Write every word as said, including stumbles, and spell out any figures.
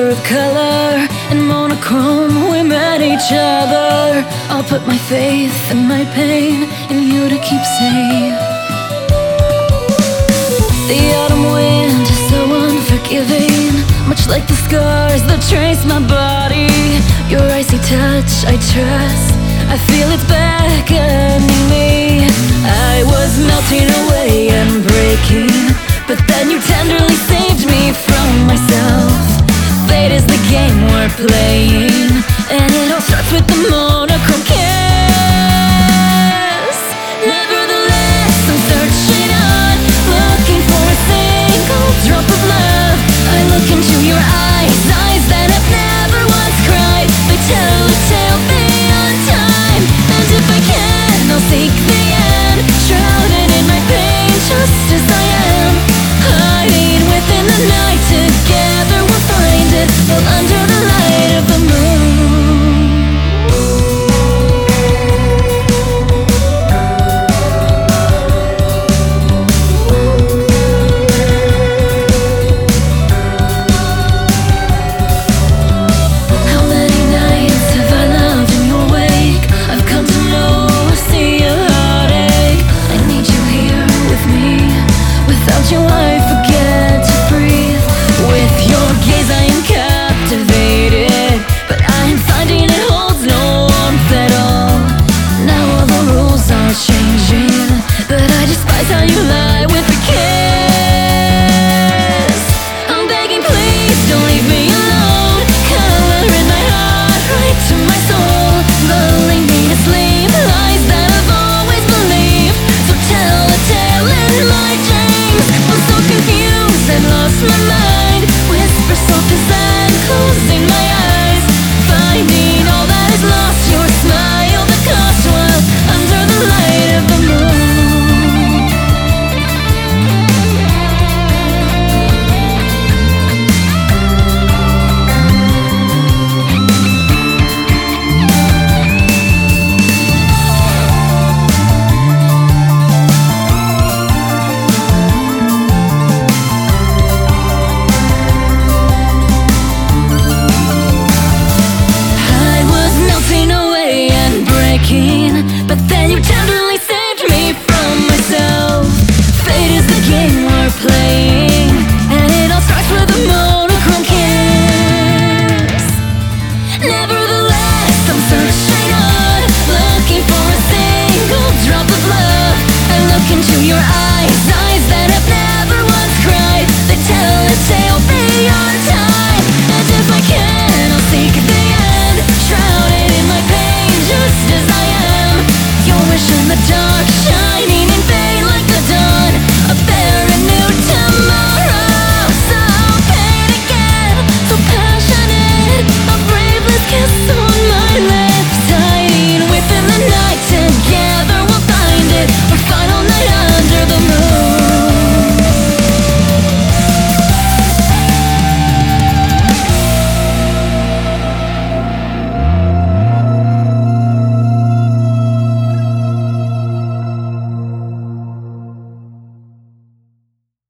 of color and monochrome, we met each other. I'll put my faith and my pain in you to keep safe. The autumn wind is so unforgiving, much like the scars that trace my body. Your icy touch I trust, I feel it's beckoning me. I was melting away and breaking, but then you tenderly saved me from myself. Fate is the game we're playing, and it all starts with the monochrome kiss. Nevertheless, I'm searching on, looking for a single drop of love. I look into your eyes, eyes that have never once cried. They tell a tale beyond time, and if I can, I'll seek the end, shrouded in my pain, just as I am. Hiding within the night, together we'll find it, all under the light of the moon. How many nights have I loved in your wake? I've come to know, see your heartache. I need you here with me. Without you I forget to breathe. With your gaze I am captivated, but I am finding it holds no warmth at all. Now all the rules are changing, but I despise how you lie with a kiss. I'm begging, please don't leave me alone. Color in my heart, right to my soul, lulling me to sleep, lies that I've always believed. So tell a tale in my dreams. I'm so confused, I've lost my mind.